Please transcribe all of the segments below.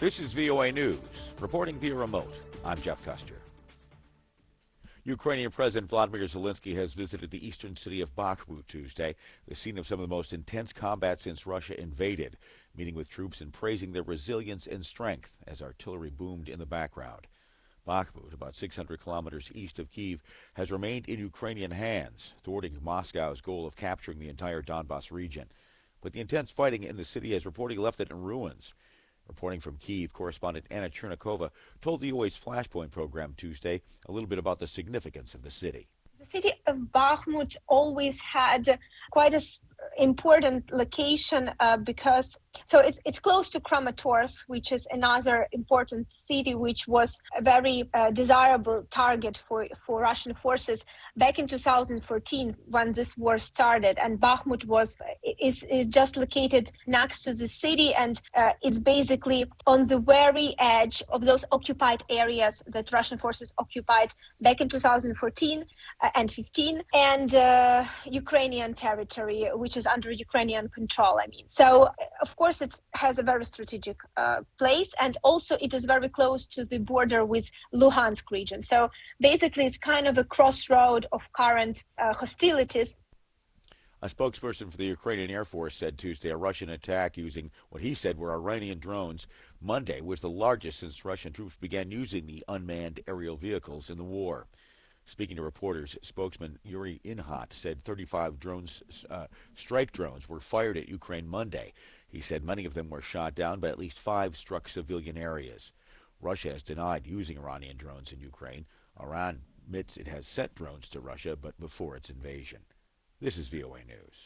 This is VOA News. Reporting via remote, I'm Jeff Custer. Ukrainian President Vladimir Zelensky has visited the eastern city of Bakhmut Tuesday, the scene of some of the most intense combat since Russia invaded, meeting with troops and praising their resilience and strength as artillery boomed in the background. Bakhmut, about 600 kilometers east of Kyiv, has remained in Ukrainian hands, thwarting Moscow's goal of capturing the entire Donbas region. But the intense fighting in the city has reportedly left it in ruins. Reporting from Kyiv, correspondent Anna Chernikova told the UA's Flashpoint program Tuesday a little bit about the significance of the city. The city of Bakhmut always had quite an important location because it's close to Kramatorsk, which is another important city, which was a very desirable target for Russian forces back in 2014 when this war started. And Bakhmut is just located next to the city, and it's basically on the very edge of those occupied areas that Russian forces occupied back in 2014 and 15, and Ukrainian territory, which is under Ukrainian control. So of course it has a very strategic place, and also it is very close to the border with Luhansk region. So basically it's kind of a crossroad of current hostilities. A spokesperson for the Ukrainian Air Force said Tuesday a Russian attack using what he said were Iranian drones Monday was the largest since Russian troops began using the unmanned aerial vehicles in the war. Speaking to reporters, spokesman Yuri Inhot said 35 strike drones were fired at Ukraine Monday. He said many of them were shot down, but at least 5 struck civilian areas. Russia has denied using Iranian drones in Ukraine. Iran admits it has sent drones to Russia, but before its invasion. This is VOA News.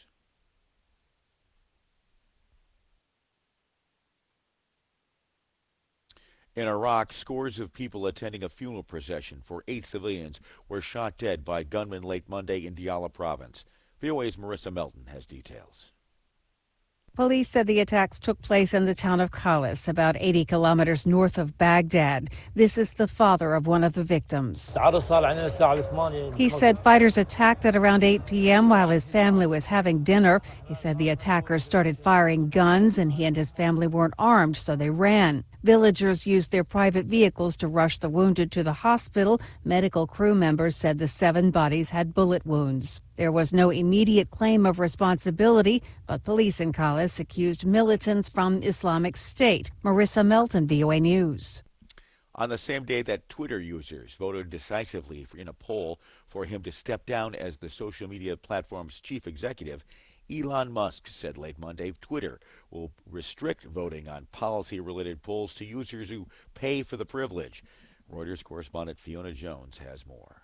In Iraq, scores of people attending a funeral procession for 8 civilians were shot dead by gunmen late Monday in Diyala province. VOA's Marissa Melton has details. Police said the attacks took place in the town of Khalis, about 80 kilometers north of Baghdad. This is the father of one of the victims. He said fighters attacked at around 8 p.m. while his family was having dinner. He said the attackers started firing guns and he and his family weren't armed, so they ran. Villagers used their private vehicles to rush the wounded to the hospital. Medical crew members said the 7 bodies had bullet wounds. There was no immediate claim of responsibility, but police in Khalis accused militants from Islamic State. Marissa Melton, VOA News. On the same day that Twitter users voted decisively in a poll for him to step down as the social media platform's chief executive, Elon Musk said late Monday Twitter will restrict voting on policy-related polls to users who pay for the privilege. Reuters correspondent Fiona Jones has more.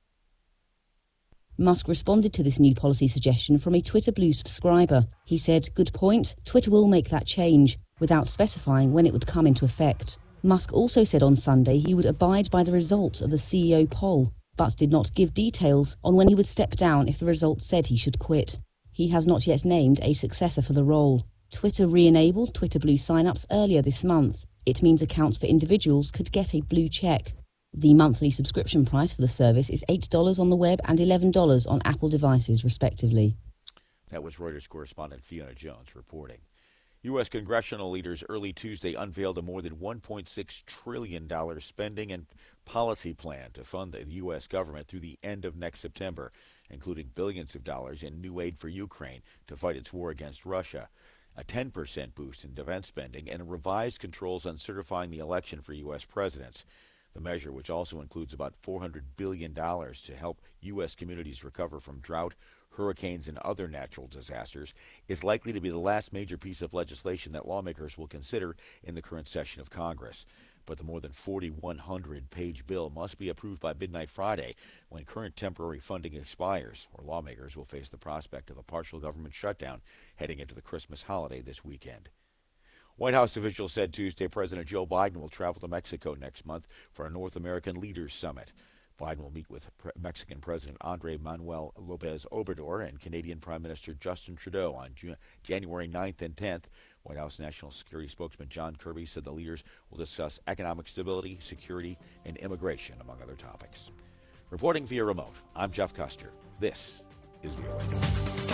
Musk responded to this new policy suggestion from a Twitter Blue subscriber. He said, "Good point, Twitter will make that change," without specifying when it would come into effect. Musk also said on Sunday he would abide by the results of the CEO poll, but did not give details on when he would step down if the results said he should quit. He has not yet named a successor for the role. Twitter re-enabled Twitter Blue sign-ups earlier this month. It means accounts for individuals could get a blue check. The monthly subscription price for the service is $8 on the web and $11 on Apple devices, respectively. That was Reuters correspondent Fiona Jones reporting. U.S. congressional leaders early Tuesday unveiled a more than $1.6 trillion spending and policy plan to fund the U.S. government through the end of next September, including billions of dollars in new aid for Ukraine to fight its war against Russia, a 10% boost in defense spending, and revised controls on certifying the election for U.S. presidents. The measure, which also includes about $400 billion to help U.S. communities recover from drought, hurricanes, and other natural disasters, is likely to be the last major piece of legislation that lawmakers will consider in the current session of Congress. But the more than 4,100-page bill must be approved by midnight Friday, when current temporary funding expires, or lawmakers will face the prospect of a partial government shutdown heading into the Christmas holiday this weekend. White House officials said Tuesday President Joe Biden will travel to Mexico next month for a North American Leaders Summit. Biden will meet with Mexican President Andrés Manuel López Obrador and Canadian Prime Minister Justin Trudeau on January 9th and 10th. White House National Security spokesman John Kirby said the leaders will discuss economic stability, security, and immigration, among other topics. Reporting via remote, I'm Jeff Custer. This is VOA News.